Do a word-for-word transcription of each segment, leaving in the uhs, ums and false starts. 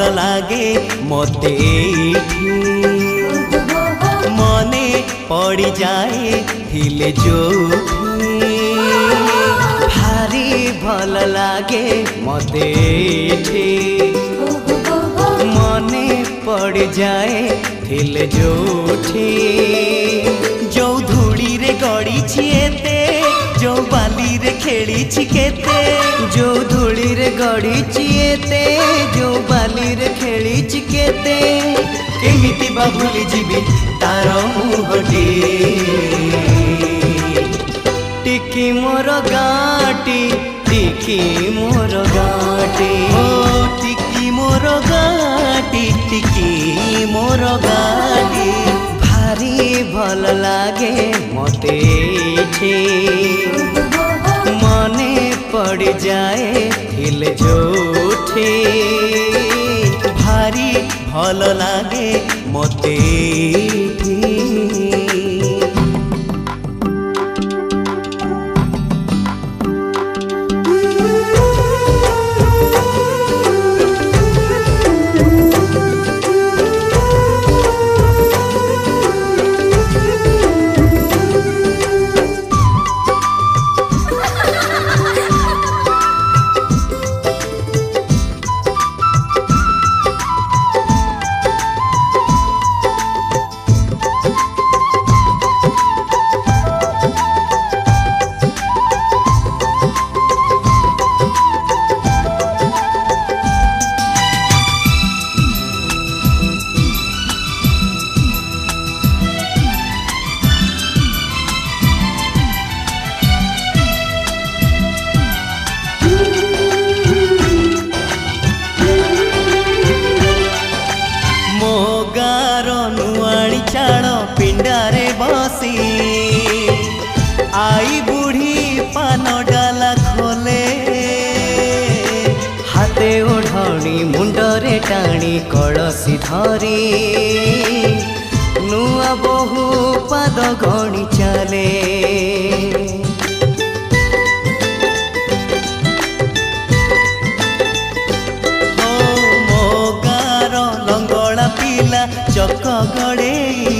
भल लागे मते मने पड़ी जाए थिले जोठी भारी भल लागे मते मने पड़ जाए थिले जोठी जो धूड़ी रे गड़ी छिएते जो बाली रे खेली छिकेते जो धूड़ी रे गड़ी छिएते जो बाली रे खेली छिकेते केमिति बा भूली जीवी तार मुहटी टिकी मोर गाटी टिकी मोर गाटी ओ टिकी मोर गाटी टिकी मोर गाटी भारी भल लागे मते मने पड़ जाए थिल जोठी भारी भल लागे मते पिंडारे बसी आई बुढ़ी पान डाला खोले हाथे ओढ़णी मुंडरे टाणी कलसी धरी नुआ बहु पाद गणी चले चक गड़े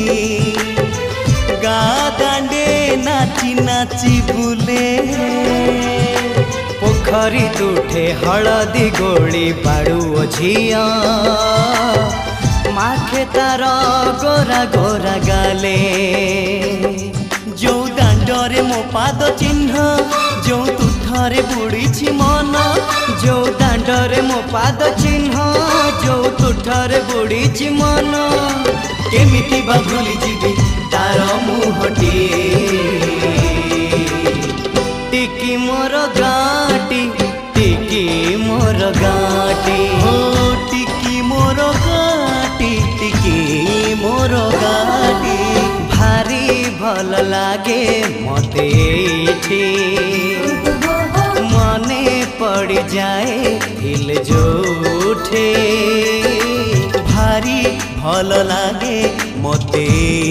गा दांडे नाची नाची बुले पोखरी तुठे हलदी गोली बाड़ू झिया माखे तार गोरा गोरा गाले जो दांडरे मो पाद चिन्ह जो तुठरे बुड़ी मन जो दांडरे मो पाद चिन्ह जो तुठरे बुड़ी मन केमिति बा भूली जीवी तार मुहटी टिकी मोर गाटी टिकी मोर गाटी ओ टिकी मोर गाटी टिकी मोर गाटी भारी भल लागे मते मने पड़ जाए थिल जोठी भारी भल लागे मते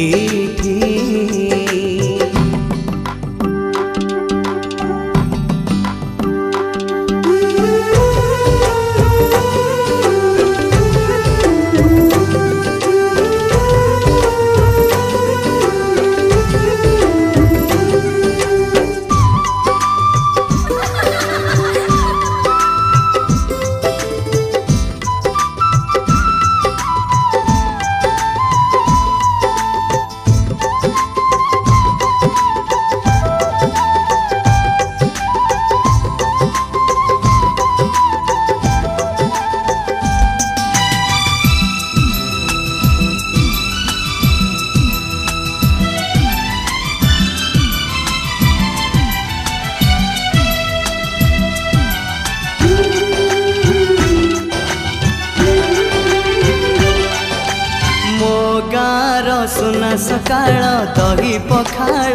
सुना सकाळ दही पखाळ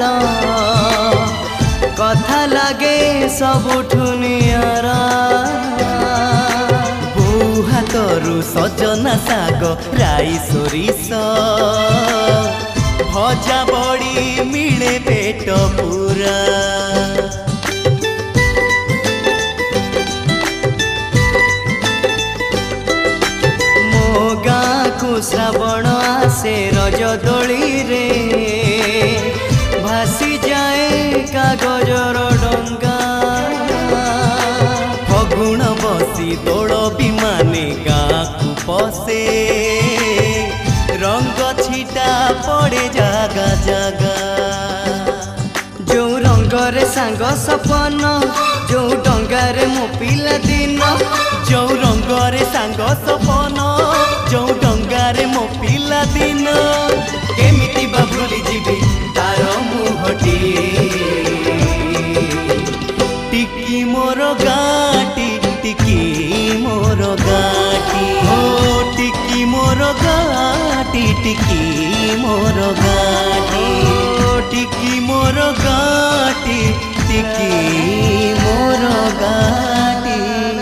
कथा लगे सबुठु नियारा बो हाथरू सजना साग राई सोरिष भजा बड़ी मिले पेट पूरा पड़े जागा जागा जो रंगरे सांग सपन जो डंगारे मो पिला दिन जो रंगरे सांग सपन जो डंगारे मो पिला दिन केमिति बा भूली जीवी तार मुहटी टिकी मोर गाटी टिकी मोर गाटी हो टिकी मोर गाटी टिकी मोर गाटी टिकी मोर गाटी टिकी मोर गाटी।